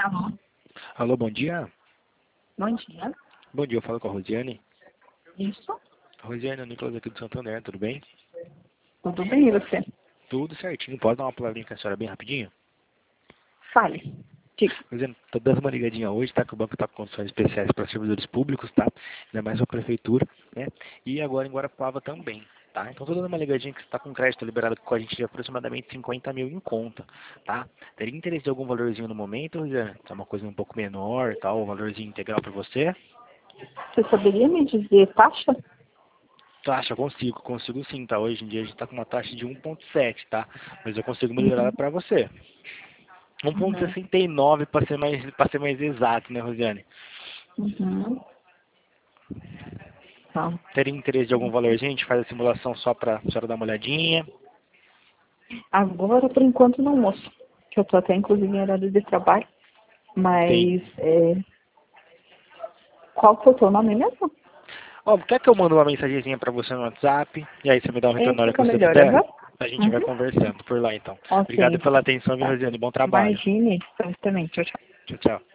Alô, Alô, bom dia. bom dia. Bom dia, eu falo com a Rosiane. Isso, Rosiane, é o Nicolas aqui do Santander, tudo bem? tudo bem, e você? Tudo certinho. Pode dar uma palavrinha com a senhora bem rapidinho? Fale. Diga. Rosiane, tô dando uma ligadinha hoje, tá? Que o banco tá com condições especiais para servidores públicos, tá? Ainda mais a prefeitura, né? E agora em Guarapuava também, tá? Então tô dando uma ligadinha que você tá com crédito liberado com a gente de aproximadamente 50 mil em conta, tá? Teria interesse de algum valorzinho no momento, Rosiane? É uma coisa um pouco menor, tal, um valorzinho integral para você? Você saberia me dizer taxa? Taxa, consigo sim, tá? Hoje em dia a gente tá com uma taxa de 1,7, tá? Mas eu consigo melhorar Uhum, para você. uhum, 1,69 para ser mais exato, né, Rosiane? uhum. Tá. Teria interesse de algum valorzinho? A gente faz a simulação só para a senhora dar uma olhadinha. Agora, por enquanto, no almoço. Que eu tô até, inclusive, em horário de trabalho. Tem. Mas, qual que é o teu nome mesmo? Ó, quer que eu mando uma mensagenzinha para você no WhatsApp? E aí você me dá um retorno na hora que Fica você melhor, puder? aham. A gente vai Uhum. conversando por lá, então. Ok, Obrigado então. pela atenção, viu, Tá. Rosiane? Bom trabalho. Imagine, então, também. Tchau, tchau. Tchau, tchau.